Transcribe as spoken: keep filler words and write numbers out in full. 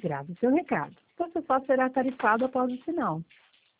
Grave seu recado. Você só será tarifado após o sinal.